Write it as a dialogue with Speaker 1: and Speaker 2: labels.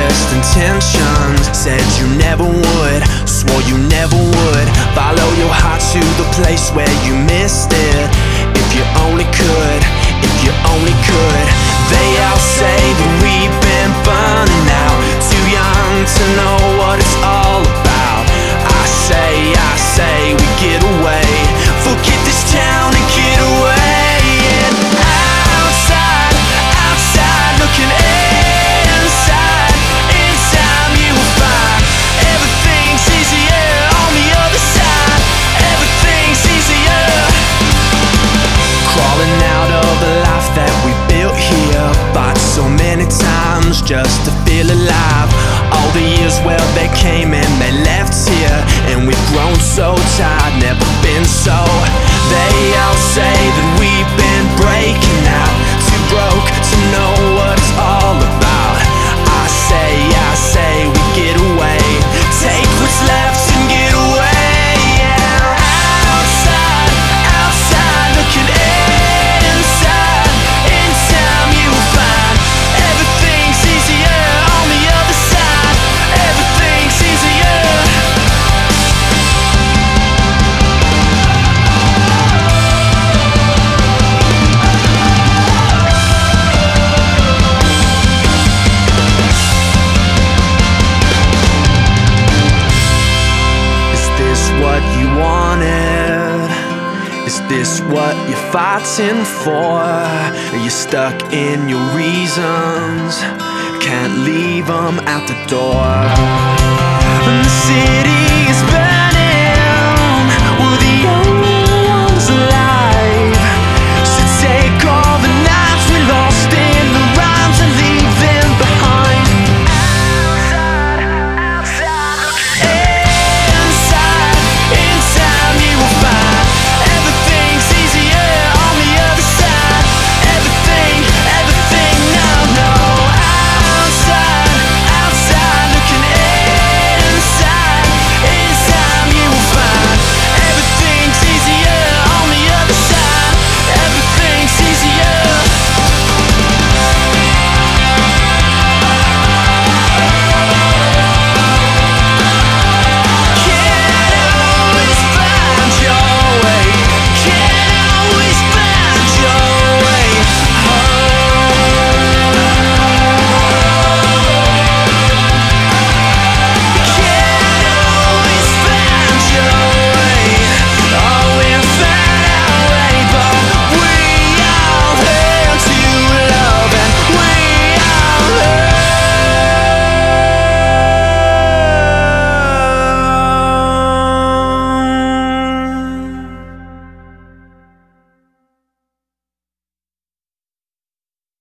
Speaker 1: best intentions. Said you never would, swore you never would. Follow your heart to the place where you missed it. If you only could, if you only could. They all say that we've been burning out, too young to know what it's all about. I say we get away, forget this town and get away. And outside, outside, looking inside, in time you will find everything's easier on the other side. Everything's easier. Crawling out of the life that we built here, fought so many times just to feel alive. All the years, well, they came and they left here, and we've grown so tired, never been so. They all say that we've been breaking out, too broke to know what it's all about. I say we get away, take what's left and get away. Yeah. Outside, outside, looking inside, in time you will find everything's easier on the other side. Everything's easier. What you wanted? Is this what you're fighting for? Are you stuck in your reasons? Can't leave them out the door. And the city